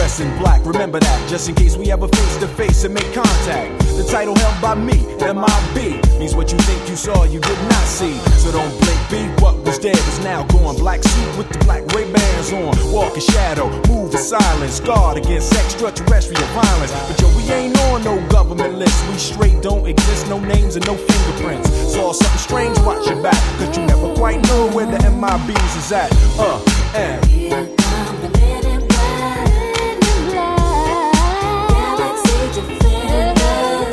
dress in black, remember that, just in case we ever face to face and make contact. The title held by me, M.I.B. means what you think you saw, you did not see. So don't blink, be what was dead is now gone. Black suit with the black Ray-Bans on, walk in shadow, move in silence, guard against extraterrestrial violence. But yo, we ain't on no government list, we straight don't exist, no names and no fingerprints. Saw something strange, watch your back, cause you never quite know where the MIBs is at. And here come the men in black, Galaxy Defenders.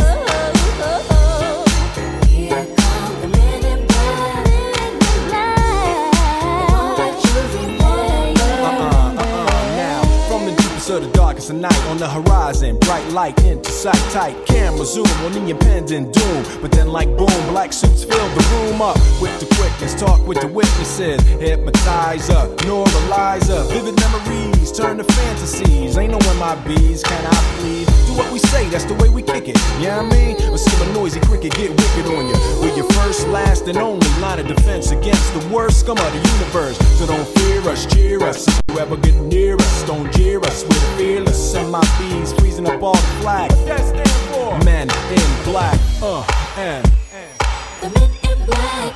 Here come the men in black, they won't let you remember. Now, from the deepest of the darkest of night, on the horizon, bright light into sight, tight camera zoom on the impending doom. But then like boom, black suits fill the room up with the quickness, talk with the witnesses, hypnotizer, neuralizer, vivid memories turn to fantasies. Ain't no MIBs, can I please? Do what we say, that's the way we kick it, you know what I mean? Or see a noisy cricket get wicked on you. We're your first, last, and only line of defense against the worst scum of the universe. So don't fear us, cheer us. If you ever get near us, don't jeer us. We're fearless, MIBs freezing up all the flag. What that stand for? Men in black, and The men in black.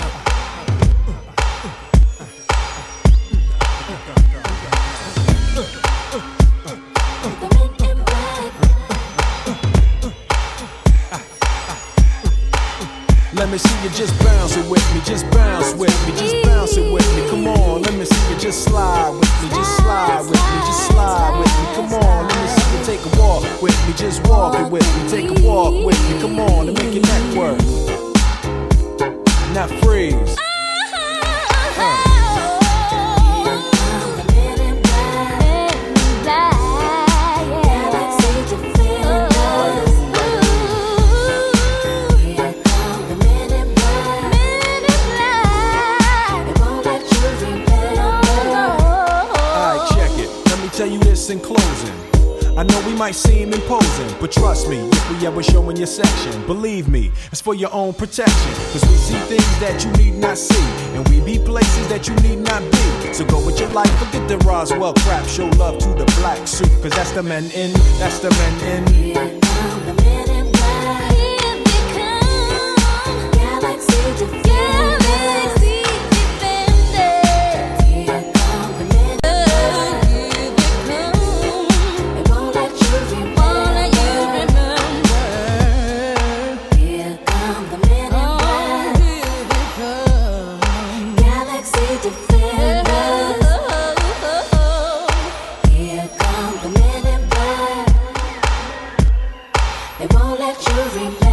let me see you just bounce it with me, just bounce with me, just bounce it with me. Come on, let me see you just slide with me, just slide with me, just slide with me. Come on, let me see you take a walk with me, just walk it with me, take a walk with me. Come on, and make your neck work. Now freeze. Tell you this in closing, I know we might seem imposing, but trust me, if we ever show in your section, believe me, it's for your own protection. Cause we see things that you need not see, and we be places that you need not be. So go with your life, forget the Roswell crap, show love to the black suit, cause that's the men in, that's the men in. Here come the men in black. Here they come. Galaxy Defenders. They won't let you remember.